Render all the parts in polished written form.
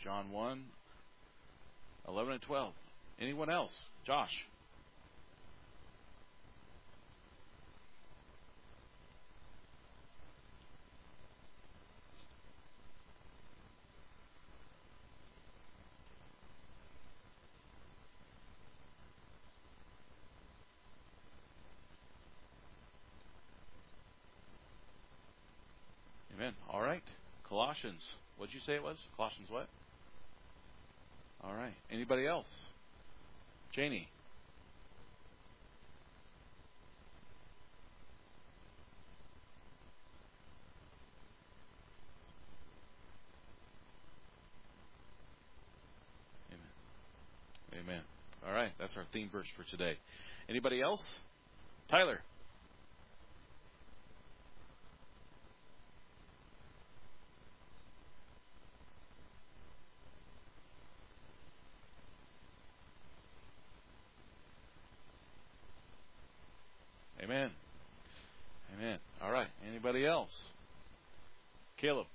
John 1, 11 and 12. Anyone else? Josh. Amen. All right. Colossians. What'd you say it was? Colossians what? All right. Anybody else? Janie. Amen. Amen. All right. That's our theme verse for today. Anybody else? Tyler. Amen. Amen. All right. Anybody else? Caleb.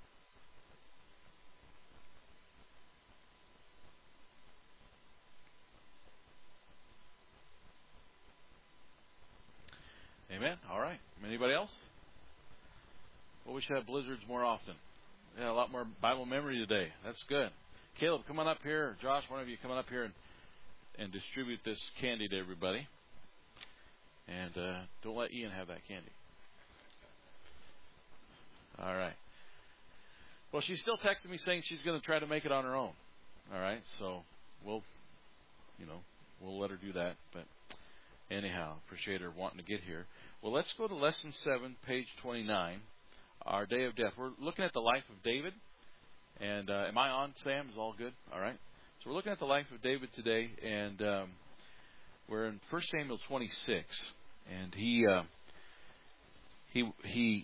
Amen. All right. Anybody else? Well, we should have blizzards more often. Yeah, a lot more Bible memory today. That's good. Caleb, come on up here. Josh, one of you come on up here and distribute this candy to everybody. And don't let Ian have that candy. All right. Well, she's still texting me saying she's going to try to make it on her own. All right. So we'll let her do that. But anyhow, appreciate her wanting to get here. Well, let's go to Lesson 7, page 29, our day of death. We're looking at the life of David. And am I on, Sam? Is all good? All right. So we're looking at the life of David today. And we're in 1 Samuel 26. And he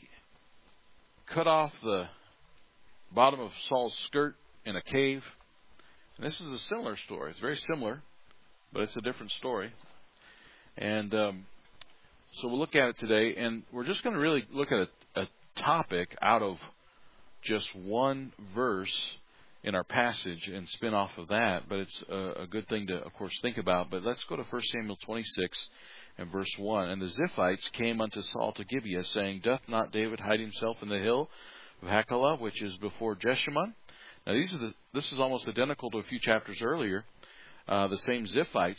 cut off the bottom of Saul's skirt in a cave. And this is a similar story. It's very similar, but it's a different story. And so we'll look at it today. And we're just going to really look at a topic out of just one verse in our passage and spin off of that. But it's a good thing to, of course, think about. But let's go to 1 Samuel 26. And verse 1, and the Ziphites came unto Saul to Gibeah, saying, Doth not David hide himself in the hill of Hachilah, which is before Jeshimon? Now, this is almost identical to a few chapters earlier, the same Ziphites.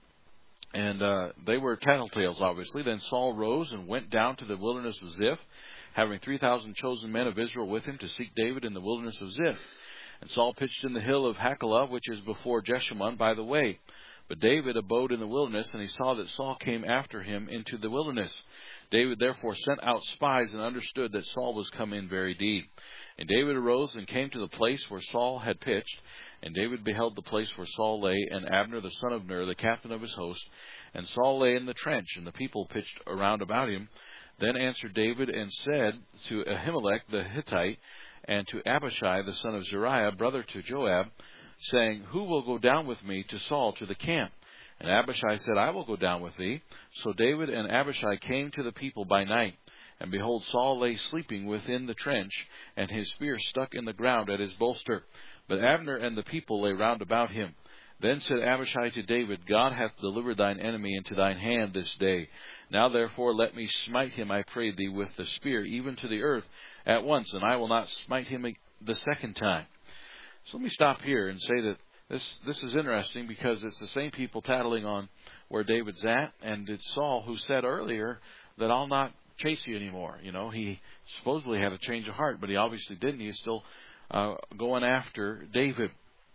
And they were tattletales, obviously. Then Saul rose and went down to the wilderness of Ziph, having 3,000 chosen men of Israel with him to seek David in the wilderness of Ziph. And Saul pitched in the hill of Hachilah, which is before Jeshimon, by the way. But David abode in the wilderness, and he saw that Saul came after him into the wilderness. David therefore sent out spies and understood that Saul was come in very deed. And David arose and came to the place where Saul had pitched. And David beheld the place where Saul lay, and Abner the son of Ner, the captain of his host. And Saul lay in the trench, and the people pitched around about him. Then answered David and said to Ahimelech the Hittite, and to Abishai the son of Zeruiah, brother to Joab, saying, Who will go down with me to Saul to the camp? And Abishai said, I will go down with thee. So David and Abishai came to the people by night. And behold, Saul lay sleeping within the trench, and his spear stuck in the ground at his bolster. But Abner and the people lay round about him. Then said Abishai to David, God hath delivered thine enemy into thine hand this day. Now therefore let me smite him, I pray thee, with the spear, even to the earth at once, and I will not smite him the second time. So let me stop here and say that this is interesting, because it's the same people tattling on where David's at, and it's Saul who said earlier that I'll not chase you anymore. You know, he supposedly had a change of heart, but he obviously didn't. He's still going after David.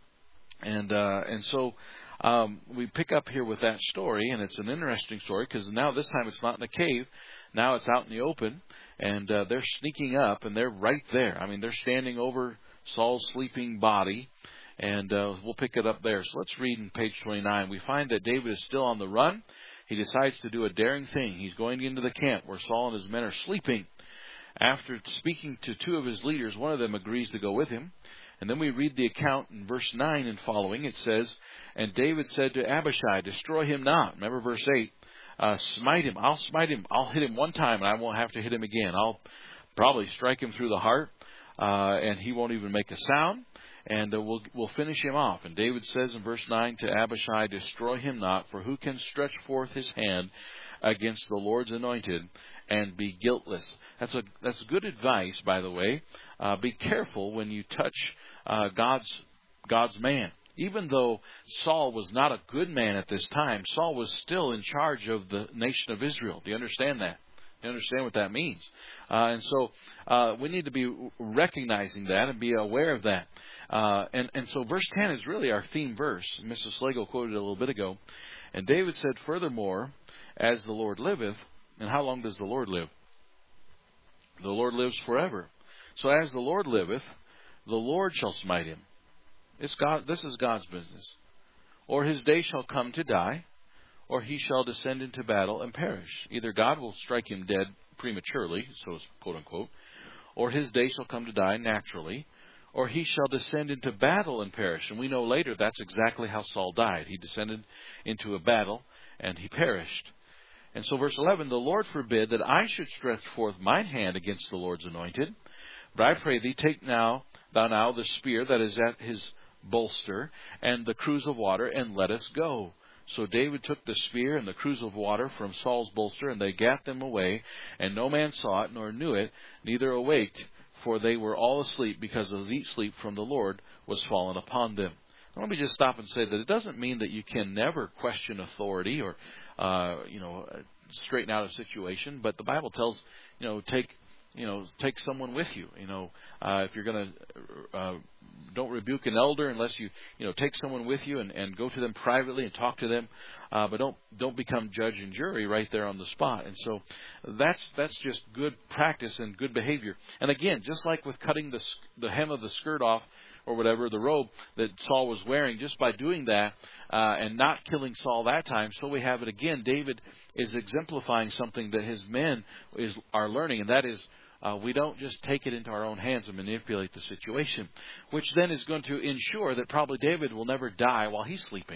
And so we pick up here with that story, and it's an interesting story, because now this time it's not in a cave. Now it's out in the open, and they're sneaking up, and they're right there. I mean, they're standing over Saul's sleeping body, and we'll pick it up there. So let's read in page 29. We find that David is still on the run. He decides to do a daring thing. He's going into the camp where Saul and his men are sleeping. After speaking to two of his leaders, one of them agrees to go with him. And then we read the account in verse 9 and following. It says, And David said to Abishai, Destroy him not. Remember verse 8. Smite him. I'll smite him. I'll hit him one time, and I won't have to hit him again. I'll probably strike him through the heart, and he won't even make a sound. and we'll finish him off. And David says in verse 9 to Abishai, "Destroy him not, for who can stretch forth his hand against the Lord's anointed and be guiltless?" That's good advice, by the way. Be careful when you touch God's man. Even though Saul was not a good man at this time, Saul was still in charge of the nation of Israel. Do you understand that? You understand what that means? And so we need to be recognizing that and be aware of that. And so verse 10 is really our theme verse. Mr. Slagle quoted it a little bit ago. And David said, "Furthermore, as the Lord liveth," and how long does the Lord live? The Lord lives forever. So as the Lord liveth, the Lord shall smite him. It's God. This is God's business. "Or his day shall come to die, or he shall descend into battle and perish." Either God will strike him dead prematurely, so quote unquote, or his day shall come to die naturally, or he shall descend into battle and perish. And we know later that's exactly how Saul died. He descended into a battle and he perished. And so verse 11, "The Lord forbid that I should stretch forth mine hand against the Lord's anointed. But I pray thee, take thou now the spear that is at his bolster and the cruse of water, and let us go." So David took the spear and the cruse of water from Saul's bolster, and they gat them away, and no man saw it, nor knew it, neither awaked, for they were all asleep, because the deep sleep from the Lord was fallen upon them. Let me just stop and say that it doesn't mean that you can never question authority or, straighten out a situation, but the Bible tells, take someone with you. If you're going to, don't rebuke an elder unless you take someone with you and go to them privately and talk to them, but don't become judge and jury right there on the spot. And so that's just good practice and good behavior. And again, just like with cutting the hem of the skirt off, or whatever, the robe that Saul was wearing, just by doing that and not killing Saul that time, so we have it again. David is exemplifying something that his men are learning, and that is we don't just take it into our own hands and manipulate the situation, which then is going to ensure that probably David will never die while he's sleeping.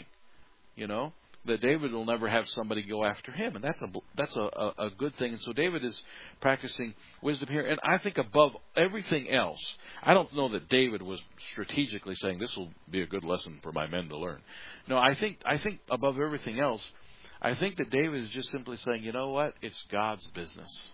That David will never have somebody go after him, and that's a good thing. And so David is practicing wisdom here. And I think above everything else, I don't know that David was strategically saying this will be a good lesson for my men to learn. No, I think above everything else, I think that David is just simply saying, you know what, it's God's business.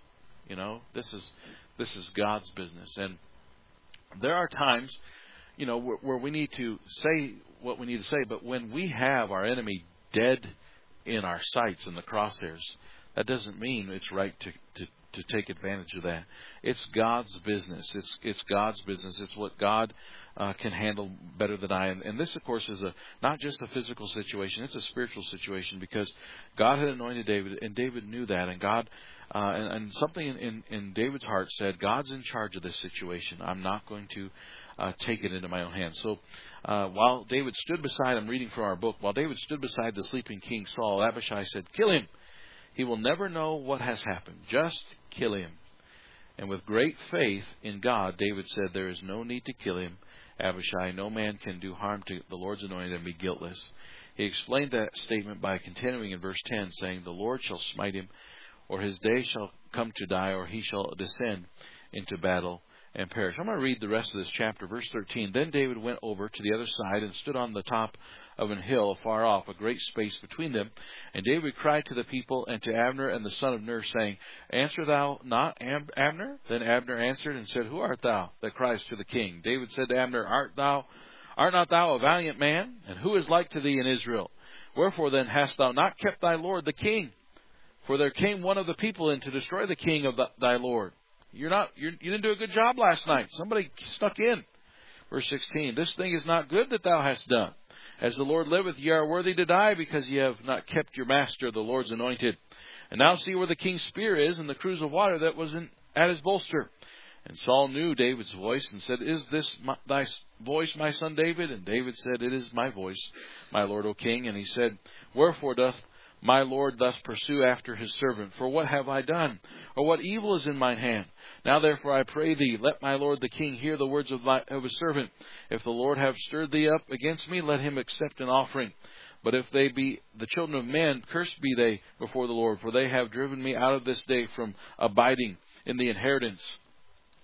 This is God's business, and there are times, where we need to say what we need to say, but when we have our enemy dead in our sights in the crosshairs, that doesn't mean it's right to take advantage of that. It's God's business. It's God's business. It's what God can handle better than I. And this, of course, is not just a physical situation. It's a spiritual situation, because God had anointed David, and David knew that. And God, and something in David's heart said, God's in charge of this situation. I'm not going to take it into my own hands. So while David stood beside, I'm reading from our book, while David stood beside the sleeping King Saul, Abishai said, "Kill him. He will never know what has happened. Just kill him." And with great faith in God, David said, "There is no need to kill him, Abishai. No man can do harm to the Lord's anointed and be guiltless." He explained that statement by continuing in verse 10, saying, "The Lord shall smite him, or his day shall come to die, or he shall descend into battle and perish." I'm going to read the rest of this chapter, verse 13. "Then David went over to the other side and stood on the top of an hill afar off, a great space between them. And David cried to the people and to Abner and the son of Ner, saying, Answer thou not, Abner? Then Abner answered and said, Who art thou that criest to the king? David said to Abner, Art not thou a valiant man? And who is like to thee in Israel? Wherefore then hast thou not kept thy lord the king? For there came one of the people in to destroy the king of thy lord. You didn't do a good job last night. Somebody snuck in." Verse 16, "This thing is not good that thou hast done. As the Lord liveth, ye are worthy to die, because ye have not kept your master, the Lord's anointed. And now see where the king's spear is, and the cruse of water that was at his bolster." And Saul knew David's voice, and said, "Is this thy voice, my son David?" And David said, "It is my voice, my lord, O king." And he said, "Wherefore doth my lord thus pursue after his servant? For what have I done? Or what evil is in mine hand? Now therefore I pray thee, let my lord the king hear the words of his servant. If the Lord have stirred thee up against me, let him accept an offering. But if they be the children of men, cursed be they before the Lord, for they have driven me out of this day from abiding in the inheritance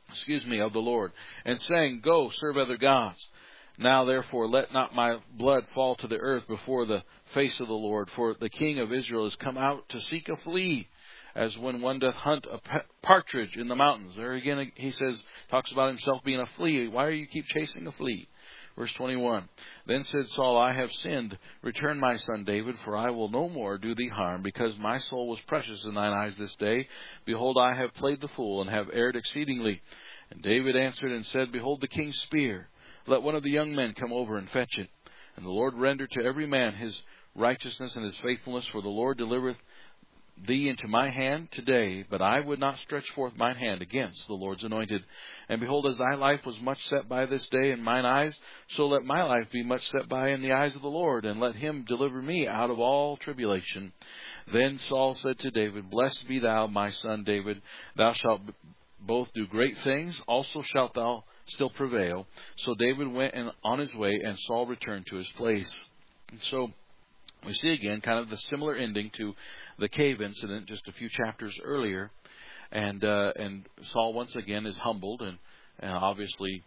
of the Lord, and saying, Go, serve other gods. Now therefore let not my blood fall to the earth before the face of the Lord, for the king of Israel is come out to seek a flea, as when one doth hunt a partridge in the mountains. There again he says, talks about himself being a flea. Why do you keep chasing a flea? Verse 21, Then said Saul, I have sinned. Return, my son David, for I will no more do thee harm, because my soul was precious in thine eyes this day. Behold, I have played the fool, and have erred exceedingly. And David answered and said, Behold the king's spear. Let one of the young men come over and fetch it. And the Lord render to every man his righteousness and his faithfulness, for the Lord delivereth thee into my hand today, but I would not stretch forth mine hand against the Lord's anointed. And behold, as thy life was much set by this day in mine eyes, so let my life be much set by in the eyes of the Lord, and let him deliver me out of all tribulation. Then Saul said to David, Blessed be thou, my son David. Thou shalt both do great things, also shalt thou still prevail. So David went on his way, and Saul returned to his place. And so we see again kind of the similar ending to the cave incident just a few chapters earlier. And Saul once again is humbled and obviously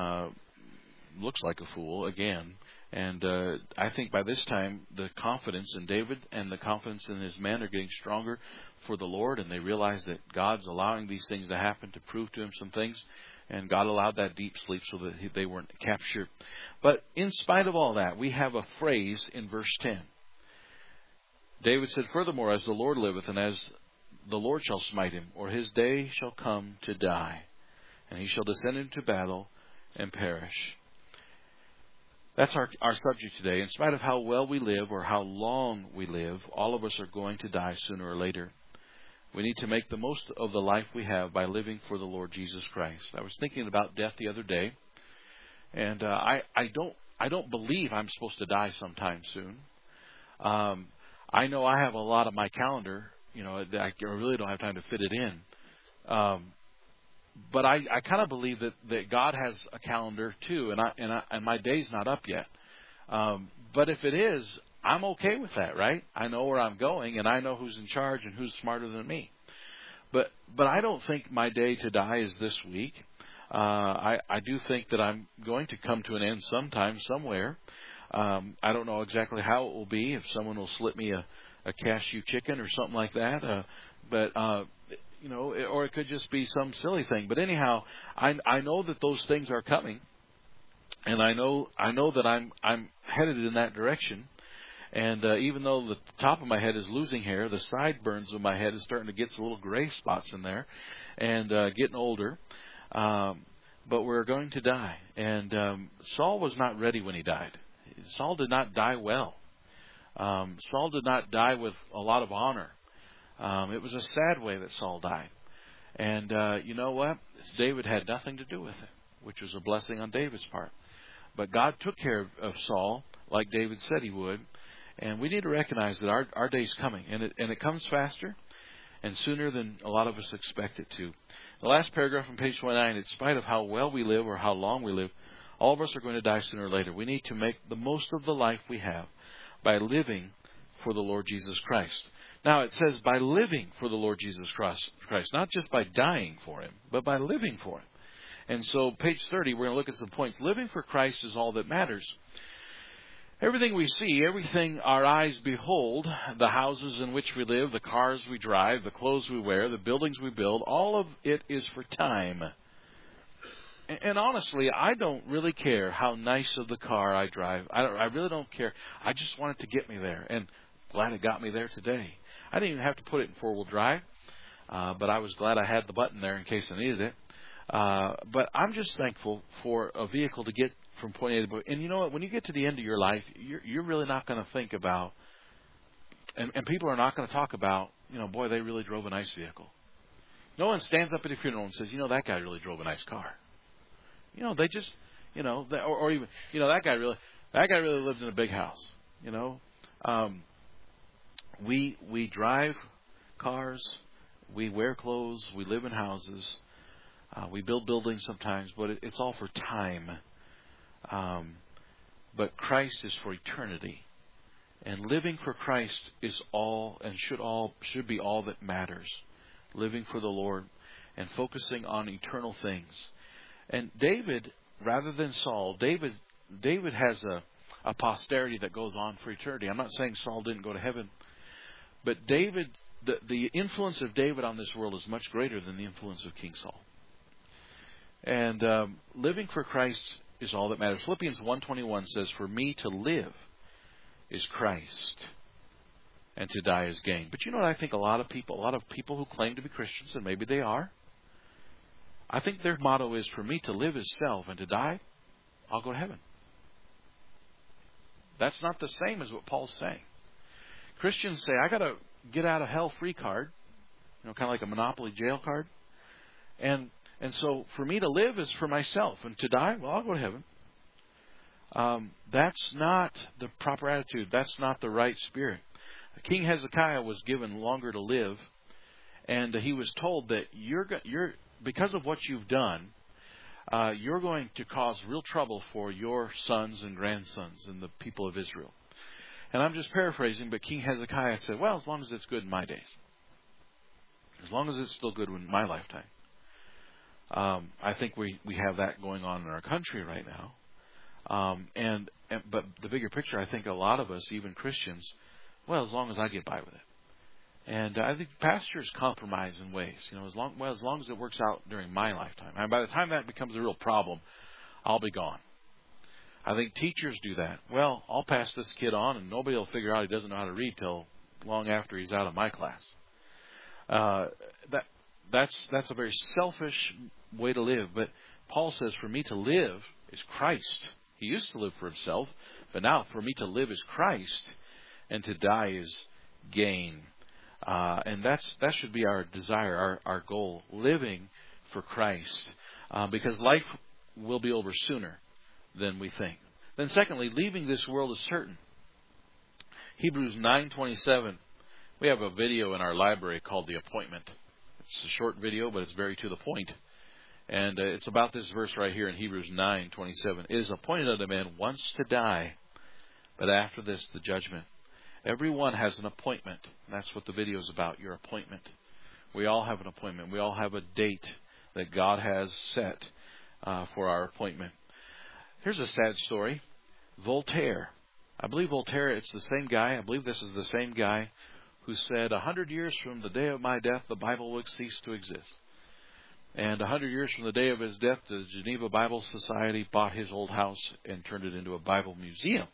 looks like a fool again. And I think by this time the confidence in David and the confidence in his men are getting stronger for the Lord, and they realize that God's allowing these things to happen to prove to him some things. And God allowed that deep sleep so that they weren't captured. But in spite of all that, we have a phrase in verse 10. David said, Furthermore, as the Lord liveth, and as the Lord shall smite him, or his day shall come to die, and he shall descend into battle and perish. That's our subject today. In spite of how well we live or how long we live, all of us are going to die sooner or later. We need to make the most of the life we have by living for the Lord Jesus Christ. I was thinking about death the other day, and I don't believe I'm supposed to die sometime soon. I know I have a lot of my calendar, I really don't have time to fit it in. But I kind of believe that God has a calendar too, and my day's not up yet. But if it is, I'm okay with that, right? I know where I'm going, and I know who's in charge and who's smarter than me. But I don't think my day to die is this week. I do think that I'm going to come to an end sometime, somewhere. I don't know exactly how it will be, if someone will slip me a cashew chicken or something like that. Or it could just be some silly thing. But anyhow, I know that those things are coming, and I know that I'm headed in that direction. And even though the top of my head is losing hair, the sideburns of my head is starting to get some little gray spots in there, and getting older. But we're going to die. And Saul was not ready when he died. Saul did not die well. Saul did not die with a lot of honor. It was a sad way that Saul died. And you know what? David had nothing to do with it, which was a blessing on David's part. But God took care of Saul like David said he would. And we need to recognize that our day's coming. And it comes faster and sooner than a lot of us expect it to. The last paragraph on page 29, in spite of how well we live or how long we live, all of us are going to die sooner or later. We need to make the most of the life we have by living for the Lord Jesus Christ. Now, it says by living for the Lord Jesus Christ, not just by dying for Him, but by living for Him. And so, page 30, we're going to look at some points. Living for Christ is all that matters. Everything we see, everything our eyes behold, the houses in which we live, the cars we drive, the clothes we wear, the buildings we build, all of it is for time. And honestly, I don't really care how nice of the car I drive. I really don't care. I just want it to get me there. And glad it got me there today. I didn't even have to put it in four-wheel drive, but I was glad I had the button there in case I needed it. But I'm just thankful for a vehicle to get from point A to point B. And you know what? When you get to the end of your life, you're really not going to think about, and people are not going to talk about, boy, they really drove a nice vehicle. No one stands up at a funeral and says, that guy really drove a nice car. They just, or even, that guy really lived in a big house. We drive cars, we wear clothes, we live in houses, we build buildings sometimes, but it's all for time. But Christ is for eternity, and living for Christ is all and should be all that matters. Living for the Lord. and focusing on eternal things. And David, rather than Saul, David has a posterity that goes on for eternity. I'm not saying Saul didn't go to heaven, but David, the influence of David on this world is much greater than the influence of King Saul. And living for Christ is all that matters. Philippians 1:21 says, "For me to live is Christ, and to die is gain." But you know what I think a lot of people who claim to be Christians, and maybe they are, I think their motto is, "For me to live is self, and to die, I'll go to heaven." That's not the same as what Paul's saying. Christians say, "I got a get out of hell free card," kind of like a Monopoly jail card, and so for me to live is for myself, and to die, well, I'll go to heaven. That's not the proper attitude. That's not the right spirit. King Hezekiah was given longer to live, and he was told that you're because of what you've done, you're going to cause real trouble for your sons and grandsons and the people of Israel. And I'm just paraphrasing, but King Hezekiah said, "Well, as long as it's good in my days, as long as it's still good in my lifetime." I think we have that going on in our country right now. But the bigger picture, I think a lot of us, even Christians, well, as long as I get by with it. And I think pastors compromise in ways, as long as it works out during my lifetime. And by the time that becomes a real problem, I'll be gone. I think teachers do that. Well, I'll pass this kid on, and nobody will figure out he doesn't know how to read till long after he's out of my class. That's a very selfish way to live. But Paul says, "For me to live is Christ." He used to live for himself, but now for me to live is Christ, and to die is gain. And that should be our desire, our goal, living for Christ, because life will be over sooner than we think. Then secondly, leaving this world is certain. Hebrews 9:27. We have a video in our library called The Appointment. It's a short video, but it's very to the point. And it's about this verse right here in Hebrews 9:27. "It is appointed unto man once to die, but after this the judgment." Everyone has an appointment. And that's what the video is about, your appointment. We all have an appointment. We all have a date that God has set for our appointment. Here's a sad story. Voltaire. I believe Voltaire, it's the same guy. I believe this is the same guy who said, 100 years from the day of my death, the Bible will cease to exist. And 100 years from the day of his death, the Geneva Bible Society bought his old house and turned it into a Bible museum.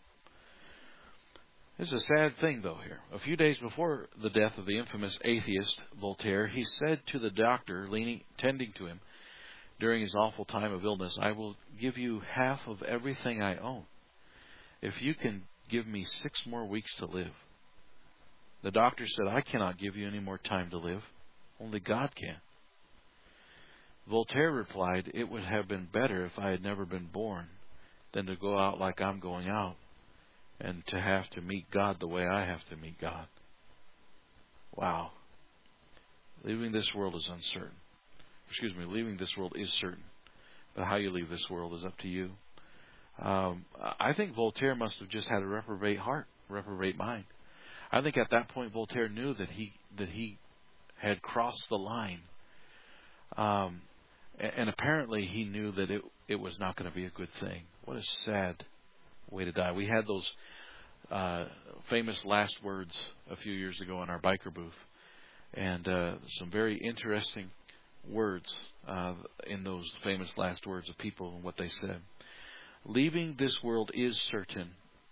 It's a sad thing, though, here. A few days before the death of the infamous atheist Voltaire, he said to the doctor tending to him during his awful time of illness, "I will give you half of everything I own if you can give me 6 more weeks to live." The doctor said, "I cannot give you any more time to live. Only God can." Voltaire replied, "It would have been better if I had never been born than to go out like I'm going out and to have to meet God the way I have to meet God." Wow. Leaving this world is uncertain. Leaving this world is certain. But how you leave this world is up to you. I think Voltaire must have just had a reprobate heart, reprobate mind. I think at that point Voltaire knew that he had crossed the line. And apparently he knew that it was not going to be a good thing. What a sad way to die. We had those famous last words a few years ago in our biker booth. And some very interesting words in those famous last words of people and what they said. Leaving this world is certain.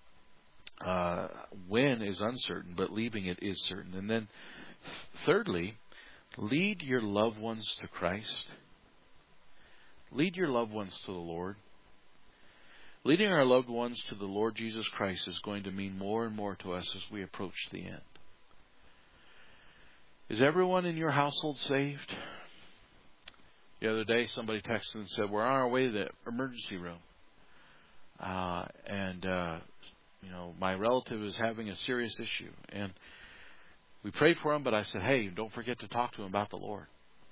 When is uncertain, but leaving it is certain. And then thirdly, lead your loved ones to Christ. Lead your loved ones to the Lord. Leading our loved ones to the Lord Jesus Christ is going to mean more and more to us as we approach the end. Is everyone in your household saved? The other day somebody texted and said, "We're on our way to the emergency room. My relative is having a serious issue." And we prayed for him, but I said, "Hey, don't forget to talk to him about the Lord."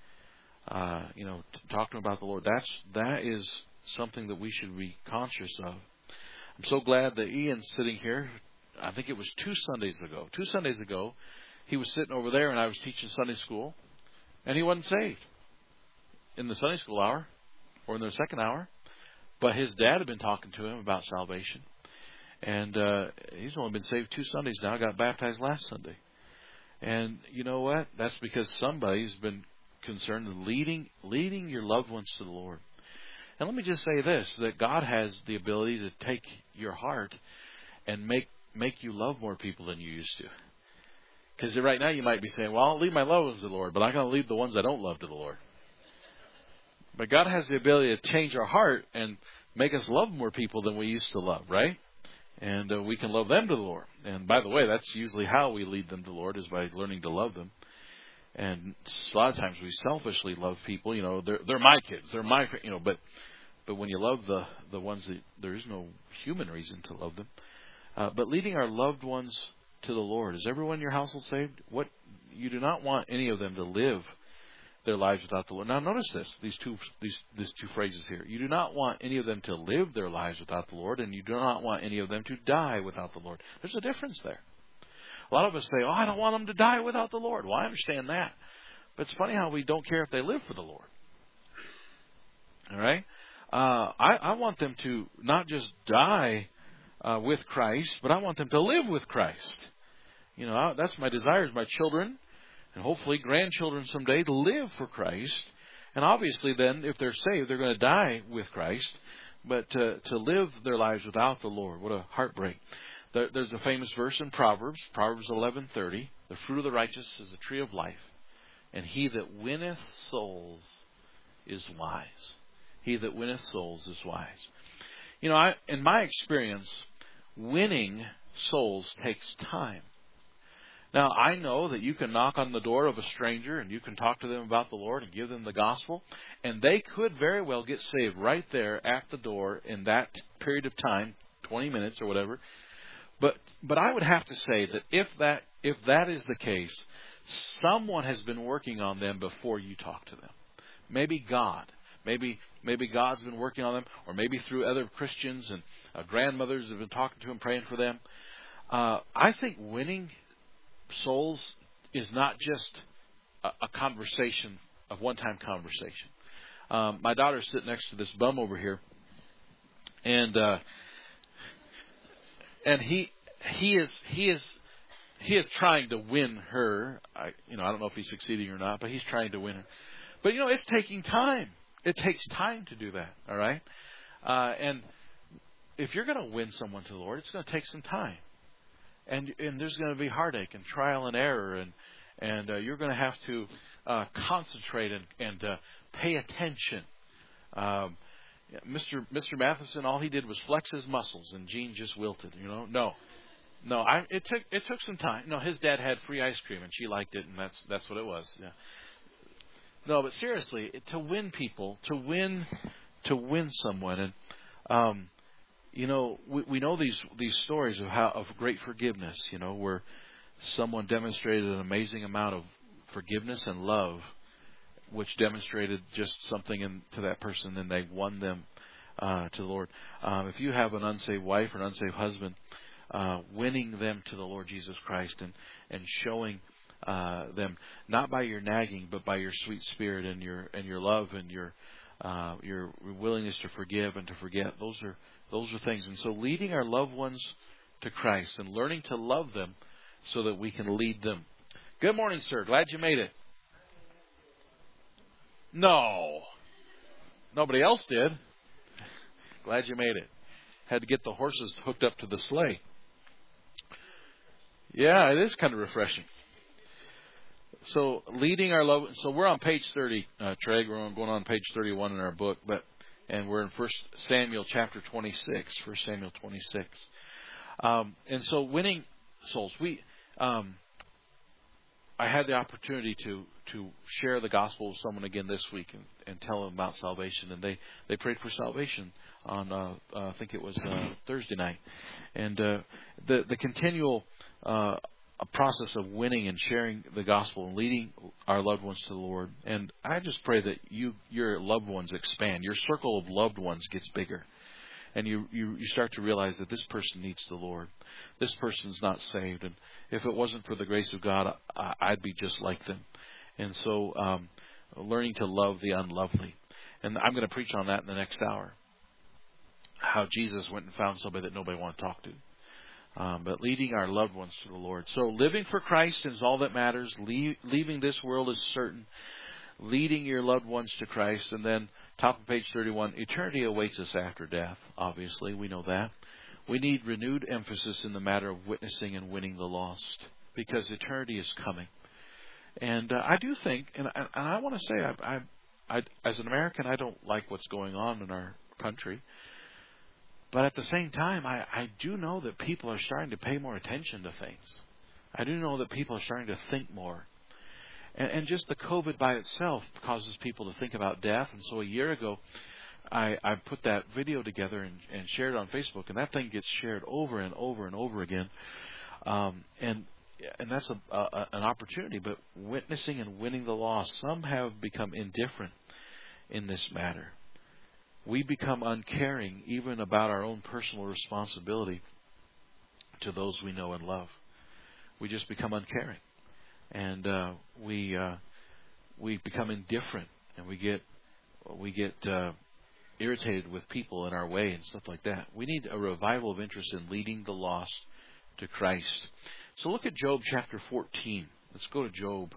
Talk to him about the Lord. That is something that we should be conscious of. I'm so glad that Ian's sitting here. I think it was 2 Sundays ago. 2 Sundays ago, he was sitting over there and I was teaching Sunday school, and he wasn't saved. in the Sunday school hour or in their second hour, but his dad had been talking to him about salvation. And he's only been saved 2 Sundays now, got baptized last Sunday. And you know what? That's because somebody's been concerned in leading your loved ones to the Lord. And let me just say this, that God has the ability to take your heart and make you love more people than you used to. Because right now you might be saying, well, I'll lead my loved ones to the Lord, but I'm going to lead the ones I don't love to the Lord. But God has the ability to change our heart and make us love more people than we used to love, right? And we can love them to the Lord. And by the way, that's usually how we lead them to the Lord, is by learning to love them. And a lot of times we selfishly love people. You know, they're my kids, they're my, you know. But when you love the ones that there is no human reason to love them. But leading our loved ones to the Lord. Is everyone in your household saved? What you do not want any of them to live their lives without the Lord. Now notice this, these two phrases here. You do not want any of them to live their lives without the Lord, and you do not want any of them to die without the Lord. There's a difference there. A lot of us say, oh, I don't want them to die without the Lord. Well, I understand that. But it's funny how we don't care if they live for the Lord. All right? I want them to not just die with Christ, but I want them to live with Christ. You know, that's my desire, is my children and hopefully grandchildren someday to live for Christ. And obviously then, if they're saved, they're going to die with Christ. But to live their lives without the Lord, what a heartbreak. There's a famous verse in Proverbs 11:30. The fruit of the righteous is a tree of life, and he that winneth souls is wise. He that winneth souls is wise. You know, in my experience, winning souls takes time. Now, I know that you can knock on the door of a stranger and you can talk to them about the Lord and give them the gospel, and they could very well get saved right there at the door in that period of time, 20 minutes or whatever. But I would have to say that if that is the case, someone has been working on them before you talk to them. Maybe God. Maybe God's been working on them, or maybe through other Christians and grandmothers have been talking to them, praying for them. I think winning souls is not just a conversation, a one-time conversation. My daughter's sitting next to this bum over here, and he is trying to win her. I don't know if he's succeeding or not, but he's trying to win her. But it's taking time. It takes time to do that. All right, and if you're going to win someone to the Lord, it's going to take some time. And there's going to be heartache and trial and error, and you're going to have to concentrate and pay attention. Mr. Matheson, all he did was flex his muscles, and Jean just wilted. No. It took some time. No, his dad had free ice cream, and she liked it, and that's what it was. Yeah. No, but seriously, to win people, to win someone, and we know these stories of great forgiveness, where someone demonstrated an amazing amount of forgiveness and love, which demonstrated just something to that person, and they won them to the Lord. If you have an unsaved wife or an unsaved husband, winning them to the Lord Jesus Christ and showing them not by your nagging, but by your sweet spirit and your love and your willingness to forgive and to forget. Those are things. And so leading our loved ones to Christ and learning to love them so that we can lead them. Good morning, sir. Glad you made it. No. Nobody else did. Glad you made it. Had to get the horses hooked up to the sleigh. Yeah, it is kind of refreshing. So leading our love. So we're on page 30, Treg. We're going on page 31 in our book, and we're in 1 Samuel chapter 26. 1 Samuel 26. And so winning souls. I had the opportunity to share the gospel with someone again this week and tell them about salvation, and they prayed for salvation on I think it was Thursday night, and the continual a process of winning and sharing the gospel and leading our loved ones to the Lord. And I just pray that your loved ones expand. Your circle of loved ones gets bigger. And you start to realize that this person needs the Lord. This person's not saved. And if it wasn't for the grace of God, I'd be just like them. And so learning to love the unlovely. And I'm going to preach on that in the next hour. How Jesus went and found somebody that nobody wanted to talk to. But leading our loved ones to the Lord. So living for Christ is all that matters. Leaving this world is certain. Leading your loved ones to Christ. And then top of page 31, eternity awaits us after death. Obviously, we know that. We need renewed emphasis in the matter of witnessing and winning the lost. Because eternity is coming. And I do think, and I want to say, I as an American, I don't like what's going on in our country. But at the same time, I do know that people are starting to pay more attention to things. I do know that people are starting to think more. And just the COVID by itself causes people to think about death. And so a year ago, I put that video together and shared it on Facebook. And that thing gets shared over and over and over again. And that's an opportunity. But witnessing and winning the lost, some have become indifferent in this matter. We become uncaring even about our own personal responsibility to those we know and love. We just become uncaring. And we become indifferent, and we get irritated with people in our way and stuff like that. We need a revival of interest in leading the lost to Christ. So look at Job chapter 14. Let's go to Job.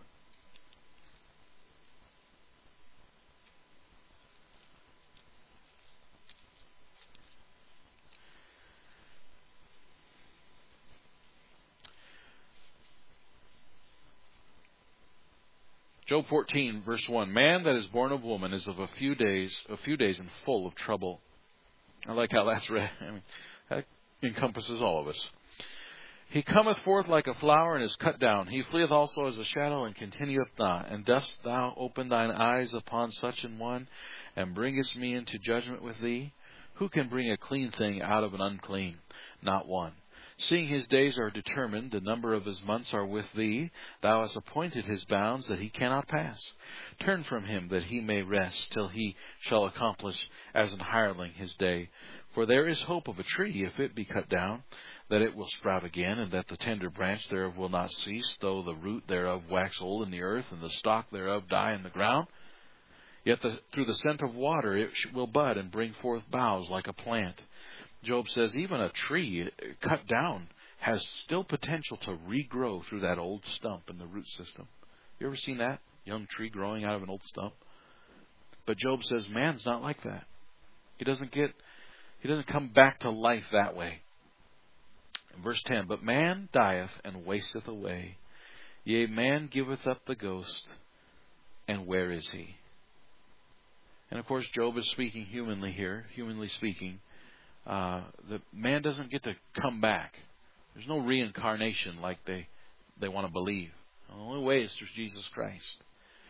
Job 14, verse 1. Man that is born of woman is of a few days and full of trouble. I like how that's read. I mean, that encompasses all of us. He cometh forth like a flower and is cut down. He fleeth also as a shadow and continueth not. And dost thou open thine eyes upon such an one, and bringest me into judgment with thee? Who can bring a clean thing out of an unclean? Not one. Seeing his days are determined, the number of his months are with thee. Thou hast appointed his bounds that he cannot pass. Turn from him that he may rest, till he shall accomplish as an hireling his day. For there is hope of a tree, if it be cut down, that it will sprout again, and that the tender branch thereof will not cease, though the root thereof wax old in the earth, and the stalk thereof die in the ground. Yet through the scent of water it will bud and bring forth boughs like a plant. Job says even a tree cut down has still potential to regrow through that old stump in the root system. You ever seen that? Young tree growing out of an old stump? But Job says man's not like that. He doesn't come back to life that way. Verse 10, but man dieth and wasteth away. Yea, man giveth up the ghost, and where is he? And of course Job is speaking humanly here, humanly speaking. The man doesn't get to come back. There's no reincarnation like they want to believe. The only way is through Jesus Christ.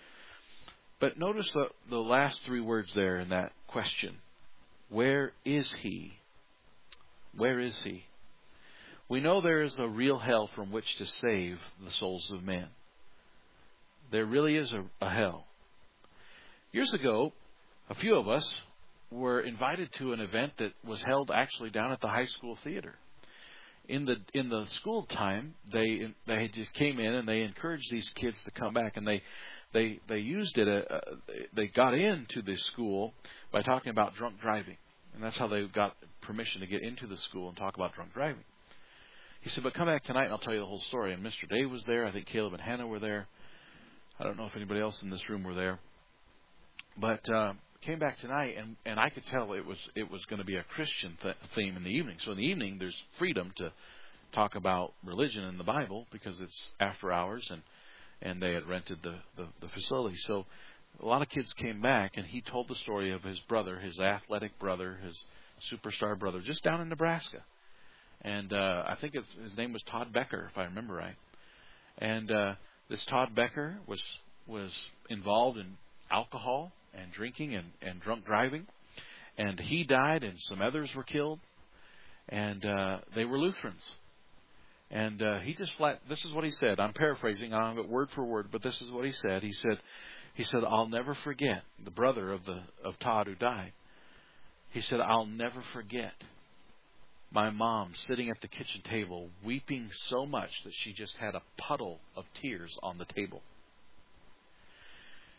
But notice the last three words there in that question. Where is he? Where is he? We know there is a real hell from which to save the souls of men. There really is a hell. Years ago, a few of us were invited to an event that was held actually down at the high school theater. In the school time, they just came in and they encouraged these kids to come back, and they used it. They got into the school by talking about drunk driving, and that's how they got permission to get into the school and talk about drunk driving. He said, "But come back tonight, and I'll tell you the whole story." And Mr. Dave was there. I think Caleb and Hannah were there. I don't know if anybody else in this room were there, but came back tonight, and I could tell it was going to be a Christian theme in the evening. So in the evening, there's freedom to talk about religion in the Bible because it's after hours, and they had rented the facility. So a lot of kids came back, and he told the story of his brother, his athletic brother, his superstar brother, just down in Nebraska. And I think his name was Todd Becker, if I remember right. And this Todd Becker was involved in alcohol and drinking and drunk driving, and he died, and some others were killed, and they were Lutherans. And he just this is what he said. I'm paraphrasing. I don't have it word for word, but this is what he said. He said, I'll never forget, the brother of Todd who died. He said, I'll never forget my mom sitting at the kitchen table weeping so much that she just had a puddle of tears on the table.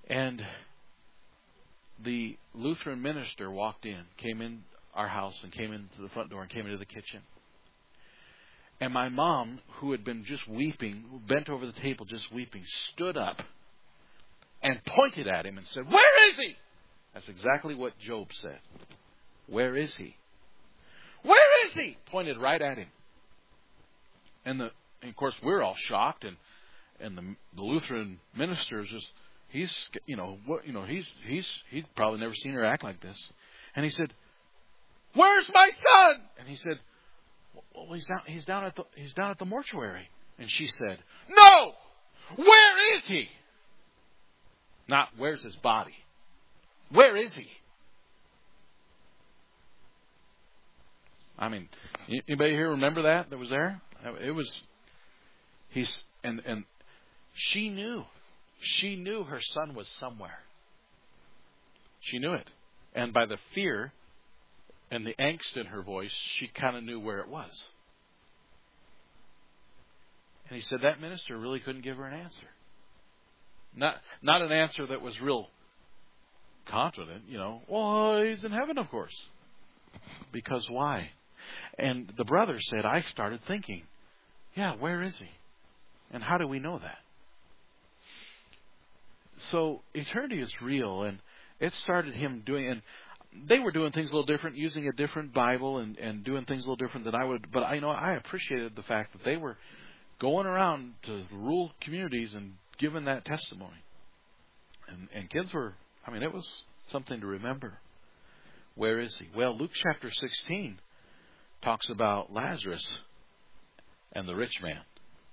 And the Lutheran minister walked in, came in our house and came into the front door and came into the kitchen. And my mom, who had been just weeping, bent over the table just weeping, stood up and pointed at him and said, "Where is he?" That's exactly what Job said. Where is he? Where is he? Pointed right at him. And of course we're all shocked, and the Lutheran minister is just, he'd probably never seen her act like this. And he said, "Where's my son?" And he said, "Well, he's down at the mortuary." And she said, "No! Where is he?" Not where's his body. Where is he? I mean, anybody here remember that was there? It was, and she knew her son was somewhere. She knew it. And by the fear and the angst in her voice, she kind of knew where it was. And he said that minister really couldn't give her an answer. Not an answer that was real confident, Well, he's in heaven, of course. Because why? And the brother said, I started thinking, yeah, where is he? And how do we know that? So eternity is real, and it started him doing, and they were doing things a little different, using a different Bible and doing things a little different than I would. But I appreciated the fact that they were going around to rural communities and giving that testimony. And kids were, it was something to remember. Where is he? Well, Luke chapter 16 talks about Lazarus and the rich man.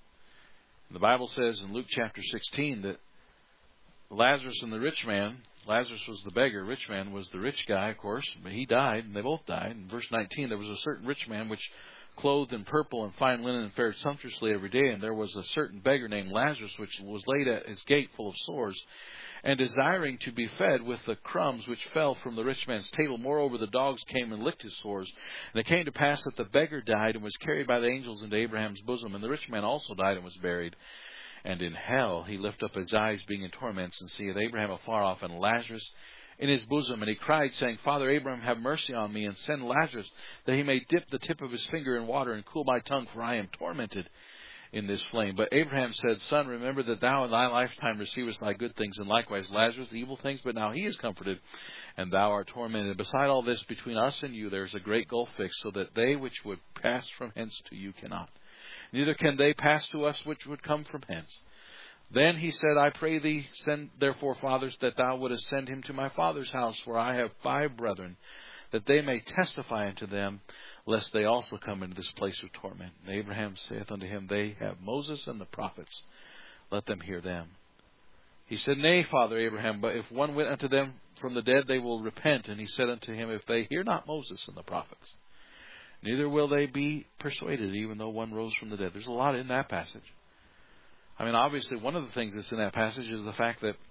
The Bible says in Luke chapter 16 that Lazarus and the rich man, Lazarus was the beggar, rich man was the rich guy, of course, but he died, and they both died. In verse 19, there was a certain rich man which clothed in purple and fine linen and fared sumptuously every day, and there was a certain beggar named Lazarus which was laid at his gate full of sores, and desiring to be fed with the crumbs which fell from the rich man's table. Moreover, the dogs came and licked his sores. And it came to pass that the beggar died and was carried by the angels into Abraham's bosom. And the rich man also died and was buried. And in hell he lifted up his eyes, being in torments, and seeth Abraham afar off, and Lazarus in his bosom. And he cried, saying, Father Abraham, have mercy on me, and send Lazarus, that he may dip the tip of his finger in water, and cool my tongue, for I am tormented in this flame. But Abraham said, Son, remember that thou in thy lifetime receivest thy good things, and likewise Lazarus the evil things, but now he is comforted, and thou art tormented. Beside all this, between us and you there is a great gulf fixed, so that they which would pass from hence to you cannot. Neither can they pass to us which would come from hence. Then he said, I pray thee, send therefore, fathers, that thou wouldest send him to my father's house, for I have 5 brethren, that they may testify unto them, lest they also come into this place of torment. And Abraham saith unto him, They have Moses and the prophets, let them hear them. He said, Nay, Father Abraham, but if one went unto them from the dead, they will repent. And he said unto him, If they hear not Moses and the prophets, neither will they be persuaded, even though one rose from the dead. There's a lot in that passage. Obviously, one of the things that's in that passage is the fact that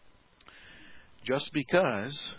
just because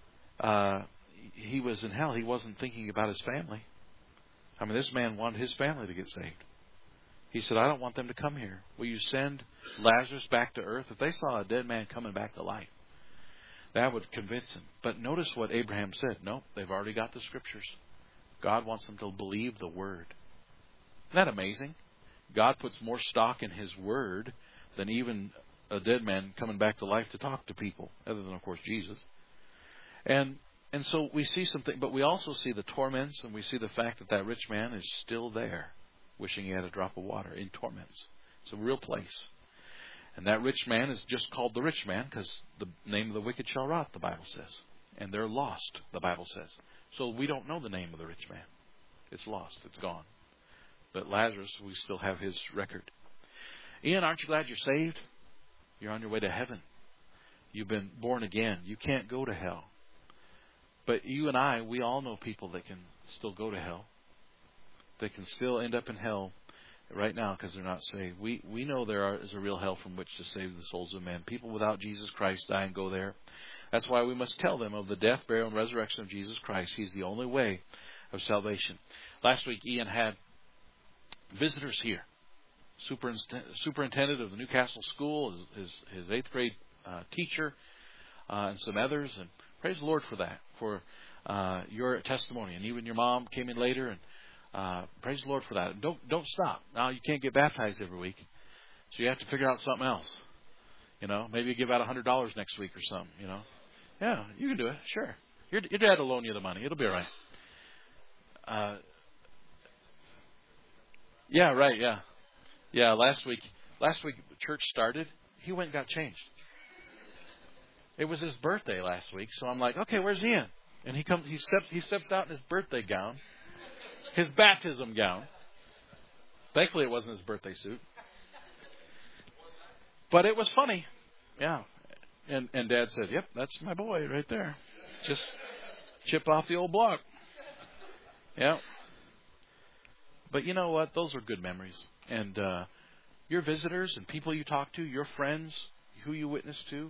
he was in hell, he wasn't thinking about his family. This man wanted his family to get saved. He said, I don't want them to come here. Will you send Lazarus back to earth? If they saw a dead man coming back to life, that would convince them. But notice what Abraham said. No, they've already got the scriptures. God wants them to believe the word. Isn't that amazing? God puts more stock in his word than even a dead man coming back to life to talk to people, other than, of course, Jesus. And so we see something, but we also see the torments, and we see the fact that that rich man is still there, wishing he had a drop of water, in torments. It's a real place. And that rich man is just called the rich man because the name of the wicked shall rot, the Bible says. And they're lost, the Bible says. So we don't know the name of the rich man. It's lost. It's gone. But Lazarus, we still have his record. Ian, aren't you glad you're saved? You're on your way to heaven. You've been born again. You can't go to hell. But you and I, we all know people that can still go to hell. They can still end up in hell right now because they're not saved. We know there is a real hell from which to save the souls of men. People without Jesus Christ die and go there. That's why we must tell them of the death, burial, and resurrection of Jesus Christ. He's the only way of salvation. Last week, Ian had visitors here. Superintendent of the Newcastle School, his 8th grade teacher, and some others. And praise the Lord for that, for your testimony. And even your mom came in later, and praise the Lord for that. And don't stop. Now you can't get baptized every week, so you have to figure out something else. Maybe you give out $100 next week or something. Yeah, you can do it. Sure, your dad will loan you the money. It'll be all right. Yeah, right. Yeah. Last week church started. He went and got changed. It was his birthday last week, so I'm like, okay, where's Ian? And he steps out in his birthday gown, his baptism gown. Thankfully, it wasn't his birthday suit, but it was funny. Yeah, and Dad said, "Yep, that's my boy right there. Just chip off the old block." Yeah. But you know what? Those are good memories. And your visitors and people you talk to, your friends, who you witness to,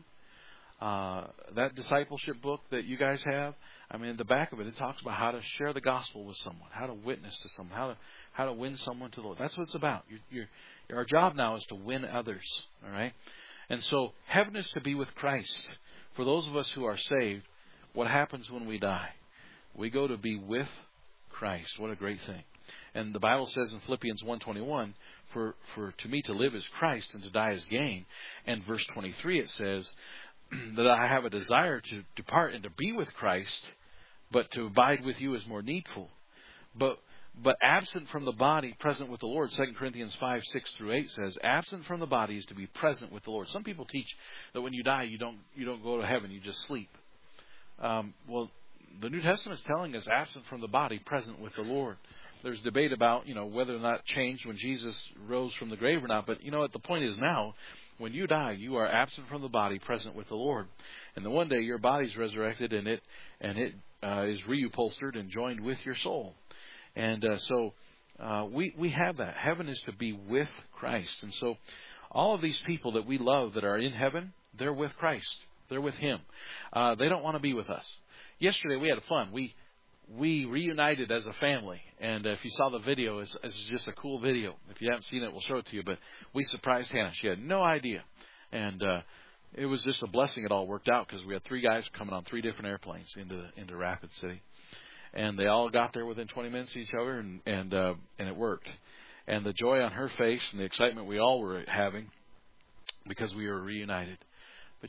that discipleship book that you guys have, I mean, the back of it talks about how to share the gospel with someone, how to witness to someone, how to win someone to the Lord. That's what it's about. Our job now is to win others, all right? And so heaven is to be with Christ. For those of us who are saved, what happens when we die? We go to be with Christ. What a great thing. And the Bible says in Philippians 1:21, for to me to live is Christ and to die is gain. And verse 23 it says that I have a desire to depart and to be with Christ, but to abide with you is more needful. But absent from the body, present with the Lord. 2 Corinthians 5:6-8 says, absent from the body is to be present with the Lord. Some people teach that when you die, you don't go to heaven, you just sleep. Well, the New Testament is telling us absent from the body, present with the Lord. There's debate about, whether or not changed when Jesus rose from the grave or not. But what the point is now, when you die, you are absent from the body, present with the Lord. And then one day your body's resurrected and it is reupholstered and joined with your soul. And so we have that. Heaven is to be with Christ. And so all of these people that we love that are in heaven, they're with Christ. They're with Him. They don't want to be with us. Yesterday we had fun. We reunited as a family, and if you saw the video, it's just a cool video. If you haven't seen it, we'll show it to you. But we surprised Hannah; she had no idea, and it was just a blessing. It all worked out because we had 3 guys coming on 3 different airplanes into Rapid City, and they all got there within 20 minutes of each other, and it worked. And the joy on her face and the excitement we all were having because we were reunited. But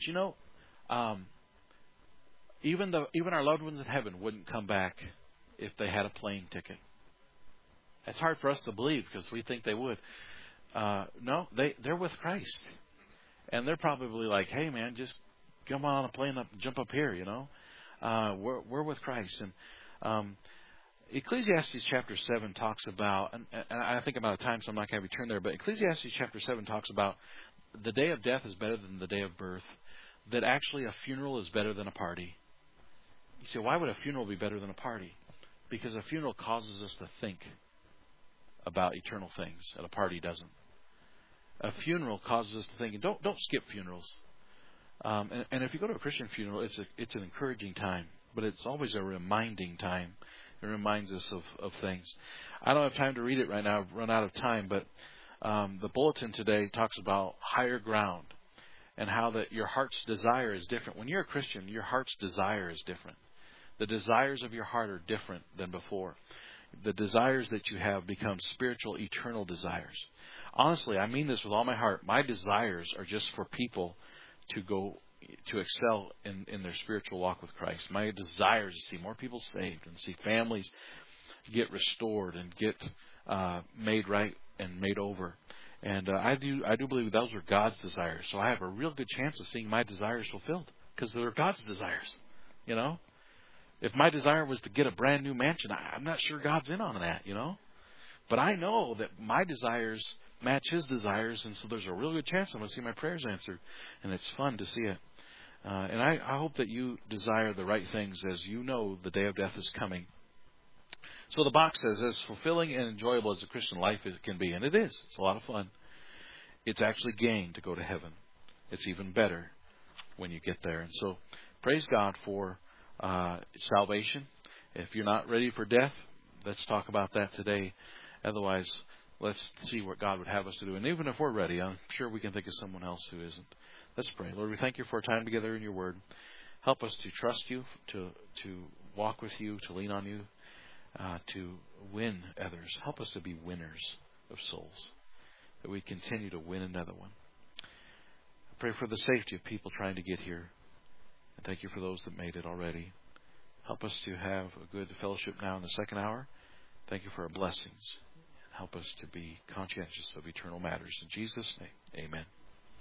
even our loved ones in heaven wouldn't come back if they had a plane ticket. It's hard for us to believe because we think they would. No, they're with Christ, and they're probably like, "Hey, man, just come on a plane up, jump up here." We're with Christ, and Ecclesiastes chapter 7 talks about, and I think I'm out of time, so I'm not going to return there. But Ecclesiastes chapter 7 talks about the day of death is better than the day of birth. That actually a funeral is better than a party. You say, why would a funeral be better than a party? Because a funeral causes us to think about eternal things, and a party doesn't. A funeral causes us to think, and don't skip funerals. And if you go to a Christian funeral, it's an encouraging time, but it's always a reminding time. It reminds us of things. I don't have time to read it right now. I've run out of time, but the bulletin today talks about higher ground and how that your heart's desire is different. When you're a Christian, your heart's desire is different. The desires of your heart are different than before. The desires that you have become spiritual, eternal desires. Honestly, I mean this with all my heart. My desires are just for people to go to excel in their spiritual walk with Christ. My desire is to see more people saved and see families get restored and get made right and made over. And I do believe those are God's desires. So I have a real good chance of seeing my desires fulfilled because they're God's desires. If my desire was to get a brand new mansion, I'm not sure God's in on that. But I know that my desires match His desires, and so there's a real good chance I'm going to see my prayers answered, and it's fun to see it. And I hope that you desire the right things as you know the day of death is coming. So the box says, as fulfilling and enjoyable as the Christian life can be, and it is. It's a lot of fun. It's actually gain to go to heaven. It's even better when you get there. And so praise God for salvation. If you're not ready for death, let's talk about that today. Otherwise, let's see what God would have us to do. And even if we're ready, I'm sure we can think of someone else who isn't. Let's pray. Lord, we thank you for our time together in your word. Help us to trust you, to walk with you, to lean on you, to win others. Help us to be winners of souls, that we continue to win another one. I pray for the safety of people trying to get here. And thank you for those that made it already. Help us to have a good fellowship now in the second hour. Thank you for our blessings. Help us to be conscientious of eternal matters. In Jesus' name, amen.